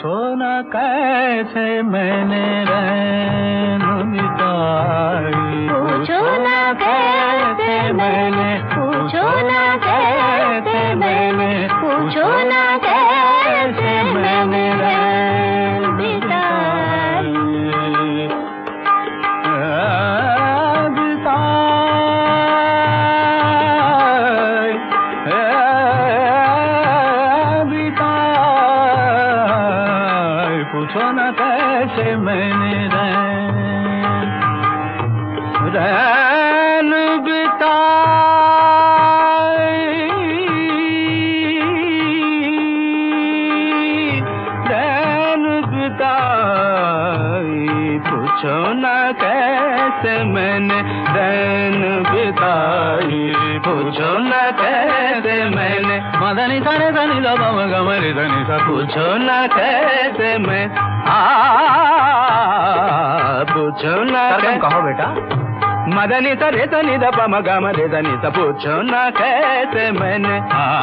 पूछो न कैसे मैंने रैन बिताई, पूछो न कैसे मैंने, पूछो न कैसे मैंने, पूछो न कैसे मैंने रैन बिताई। पूछो न कैसे मैंने रैन बिताई, रैन बिताई। पूछो न कैसे मैंने रैन बिताई, पूछो न कैसे मैंने मदनी सारे धनी लो गमरी धनी सा। पूछो न कैसे मैं पूछो न कहो बेटा। मदनी तरे तनी द पम गम रे धनी सा। पूछो न कैसे मैंने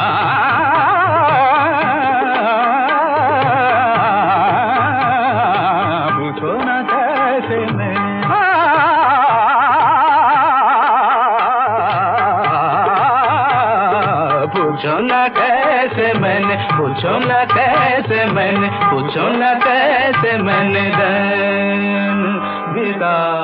पूछो न कैसे मैं पूछो न कैसे मैंने, पूछो न कैसे मैंने, पूछो न कैसे मैंने रैन बिताई।